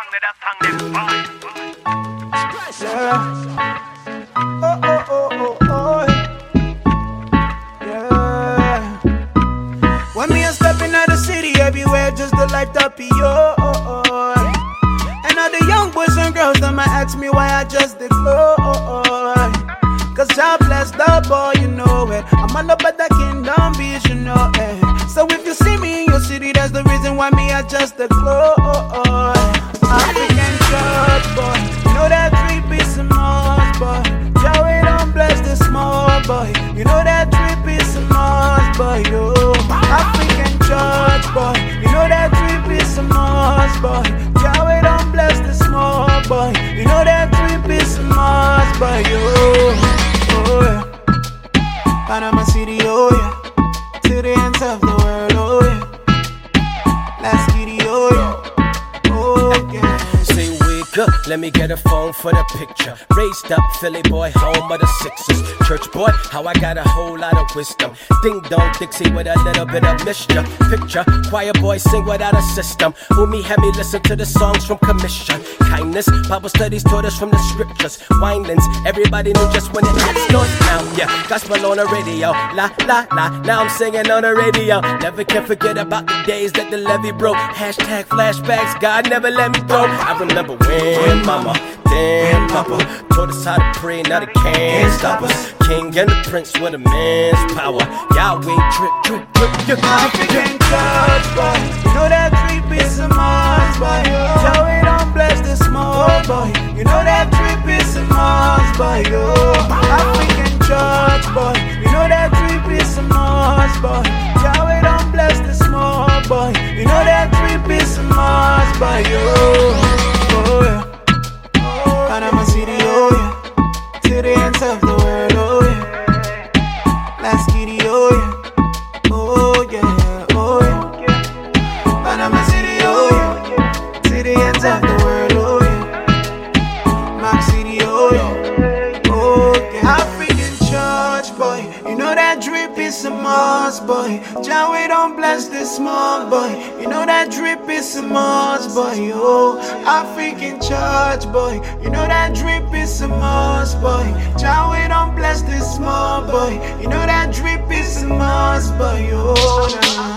Oh, oh, oh, oh, oh. Yeah. When me a stepping out the city, everywhere just to light up yo. And all the young boys and girls that might ask me why I just declare. Cause I bless the boy, you know it. I'm all about the kingdom beast, you know it. So if you see me in your city, that's the reason why me I just declare. African church boy, you know that 3 piece of Mars boy. Joey don't bless the small boy, you know that 3 piece of Mars boy, yo. African church boy, you know that 3 piece of Mars boy. Joey don't bless the small boy, you know that 3 piece of Mars boy, yo. Oh yeah, Panama City, oh yeah, to the ends of the world, oh yeah. Last kitty, oh yeah, oh yeah. Say wake up, let me get a phone for the picture. Raised up, Philly boy, home of the Sixers. Church boy, how I got a whole lot of wisdom. Ding dong Dixie with a little bit of mischief. Picture, choir boy sing without a system. Who me had me listen to the songs from commission. Kindness, Bible studies taught us from the scriptures. Winelands, everybody knew just when it hits north now. Yeah, gospel on the radio, la la la. Now I'm singing on the radio. Never can forget about the days that the levee broke. Hashtag flashbacks, God never let me go. I remember when mama, then papa taught us how to pray, now they can't stop us. King and the prince with a man's power. Yahweh drip, drip, drip, drip. African church boy, you know that 3 piece of Mars boy. Joey don't bless the small boy, you know that 3 piece of Mars boy, yo. African church boy, you know that 3 piece of Mars boy. Joey don't bless the small boy, you know that 3 piece of Mars boy, yo. Oh yeah, Panama City, oh yeah, to the ends of the world, oh yeah. Last kitty, oh yeah, oh yeah, oh yeah. Panama City, oh yeah, to the ends of the world, oh yeah. Mac City, oh yeah, oh yeah. African church boy, you know that 3 piece of Mars boy. Jah we don't bless this small boy, you know that 3 piece of Mars boy, yo. African church boy, you know that 3 piece of Mars boy. Jah we don't bless this small boy, you know that 3 piece of Mars boy, yo.